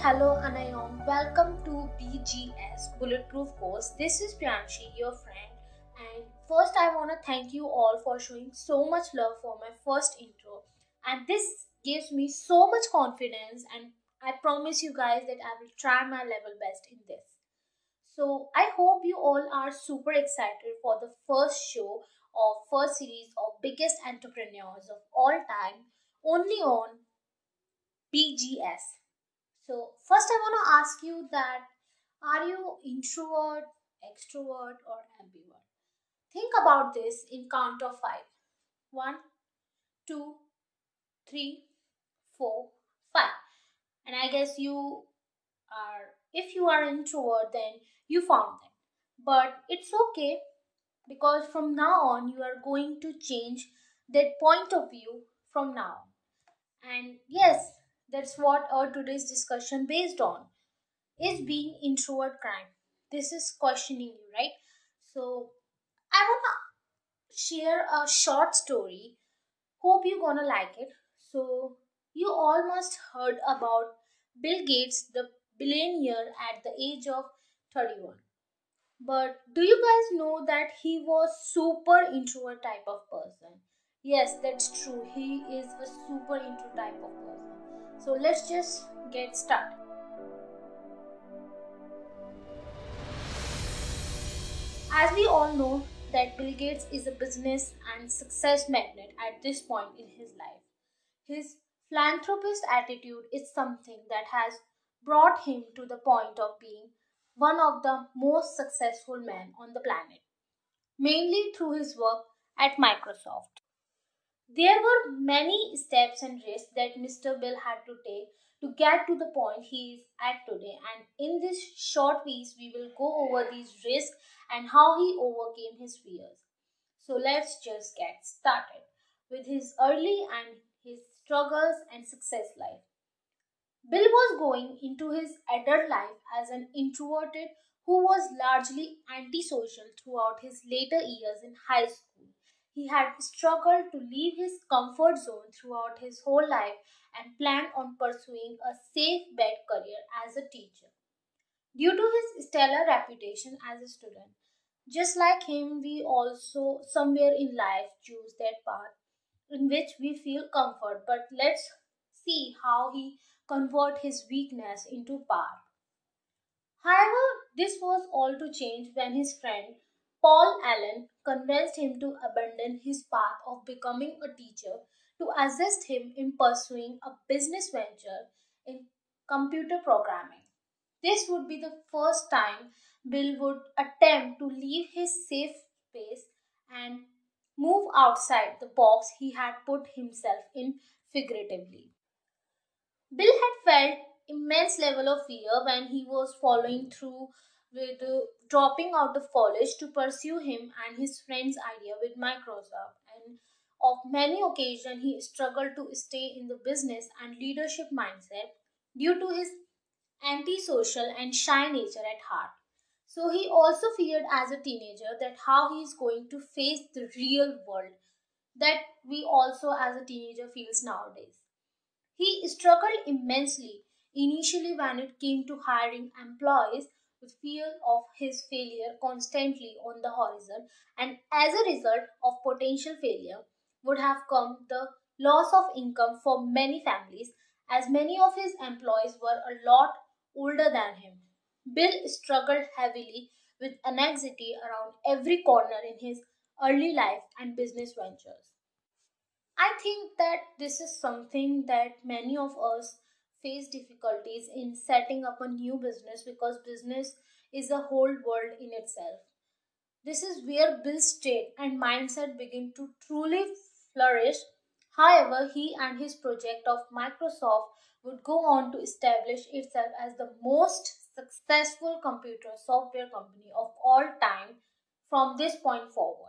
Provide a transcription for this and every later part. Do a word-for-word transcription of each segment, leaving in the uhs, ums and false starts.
hello Anayom. Welcome to B G S Bulletproof Course. This is Priyanshi, your friend. And first, I want to thank you all for showing so much love for my first intro. And this gives me so much confidence. And I promise you guys that I will try my level best in this. So I hope you all are super excited for the first show of first series of biggest entrepreneurs of all time, only on B G S. So first I want to ask you that are you introvert, extrovert or ambivert? Think about this in count of five. One, two, three, four, five. And I guess you are if you are introvert then you found them. But it's okay because from now on you are going to change that point of view from now on. And yes, that's what our today's discussion based on. Is being introvert crime? This is questioning you, right? So I wanna share a short story. Hope you're gonna like it. So you all must heard about Bill Gates, the billionaire at the age of thirty-one. But do you guys know that he was super introvert type of person? Yes, that's true. He is a super intro type of person. So let's just get started. As we all know that Bill Gates is a business and success magnet at this point in his life. His philanthropist attitude is something that has brought him to the point of being one of the most successful men on the planet, mainly through his work at Microsoft. There were many steps and risks that Mister Bill had to take to get to the point he is at today. And in this short piece, we will go over these risks and how he overcame his fears. So let's just get started with his early and his struggles and success life. Bill was going into his adult life as an introverted who was largely antisocial throughout his later years in high school. He had struggled to leave his comfort zone throughout his whole life and planned on pursuing a safe bet career as a teacher. Due to his stellar reputation as a student, just like him, we also somewhere in life choose that path in which we feel comfort. But let's see how he convert his weakness into power. However, this was all to change when his friend Paul Allen convinced him to abandon his path of becoming a teacher to assist him in pursuing a business venture in computer programming. This would be the first time Bill would attempt to leave his safe space and move outside the box he had put himself in figuratively. Bill had felt immense level of fear when he was following through with uh, dropping out of college to pursue him and his friend's idea with Microsoft. And of many occasions, he struggled to stay in the business and leadership mindset due to his antisocial and shy nature at heart. So he also feared as a teenager that how he is going to face the real world that we also as a teenager feels nowadays. He struggled immensely initially when it came to hiring employees with fear of his failure constantly on the horizon, and as a result of potential failure would have come the loss of income for many families as many of his employees were a lot older than him. Bill struggled heavily with anxiety around every corner in his early life and business ventures. I think that this is something that many of us face difficulties in setting up a new business because business is a whole world in itself. This is where Bill's state and mindset begin to truly flourish. However, he and his project of Microsoft would go on to establish itself as the most successful computer software company of all time from this point forward.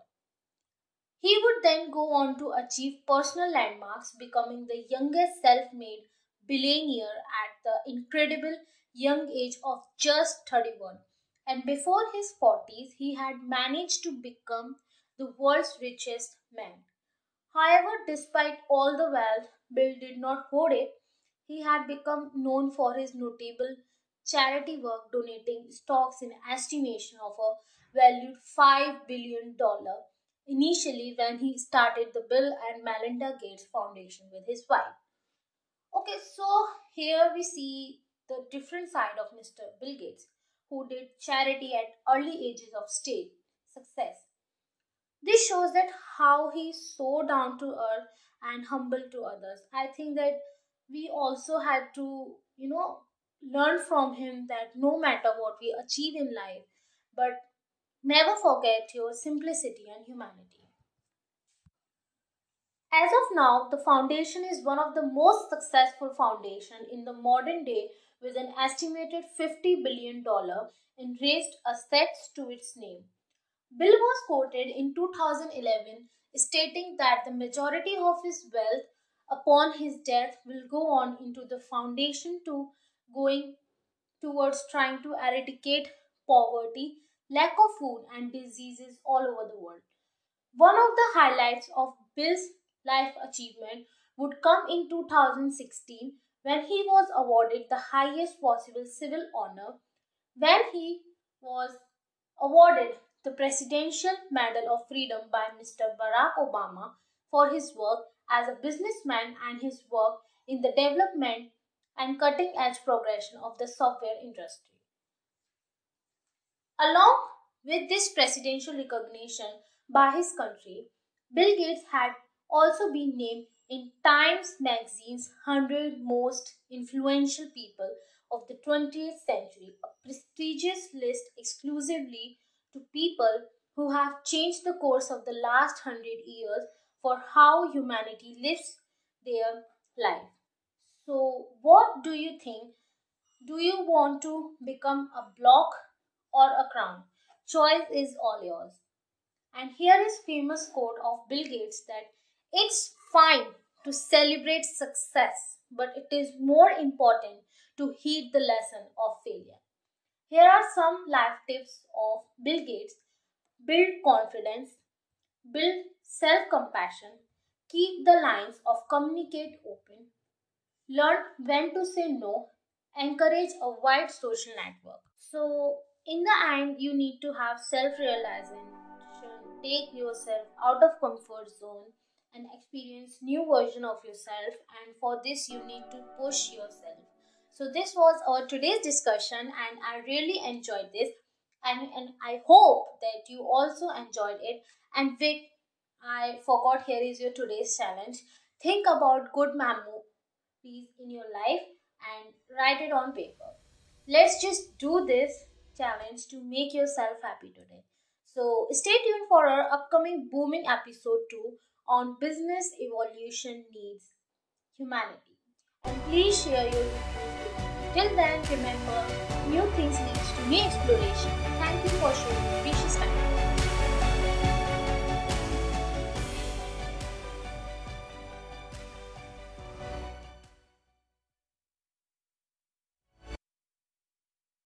He would then go on to achieve personal landmarks, becoming the youngest self made billionaire at the incredible young age of just thirty-one. And before his forties, he had managed to become the world's richest man. However, despite all the wealth, Bill did not hoard it. He had become known for his notable charity work, donating stocks in estimation of a valued five billion dollars initially when he started the Bill and Melinda Gates Foundation with his wife. Okay, so here we see the different side of mister Bill Gates, who did charity at early ages of state success. This shows that how he's so down to earth and humble to others. I think that we also had to, you know, learn from him that no matter what we achieve in life, but never forget your simplicity and humanity. As of now, the foundation is one of the most successful foundation in the modern day with an estimated fifty billion dollars in raised assets to its name. Bill was quoted in two thousand eleven stating that the majority of his wealth upon his death will go on into the foundation to going towards trying to eradicate poverty, lack of food, and diseases all over the world. One of the highlights of Bill's life achievement would come in two thousand sixteen when he was awarded the highest possible civil honor when he was awarded the Presidential Medal of Freedom by mister Barack Obama for his work as a businessman and his work in the development and cutting edge progression of the software industry. Along with this presidential recognition by his country, Bill Gates had also been named in Times Magazine's one hundred Most Influential People of the twentieth Century, a prestigious list exclusively to people who have changed the course of the last one hundred years for how humanity lives their life. So, what do you think? Do you want to become a block or a crown? Choice is all yours. And here is famous quote of Bill Gates that it's fine to celebrate success, but it is more important to heed the lesson of failure. Here are some life tips of Bill Gates. Build confidence, build self-compassion, keep the lines of communicate open, learn when to say no, encourage a wide social network. So, in the end, you need to have self realization, take yourself out of comfort zone and experience new version of yourself, and for this you need to push yourself. So this was our today's discussion and I really enjoyed this, and, and I hope that you also enjoyed it. And wait, I forgot, here is your today's challenge. Think about good memories in your life and write it on paper. Let's just do this challenge to make yourself happy today. So, stay tuned for our upcoming booming episode two on business evolution needs humanity. And please share your reviews with me. Till then, remember, new things leads to new exploration. Thank you for sharing your precious time.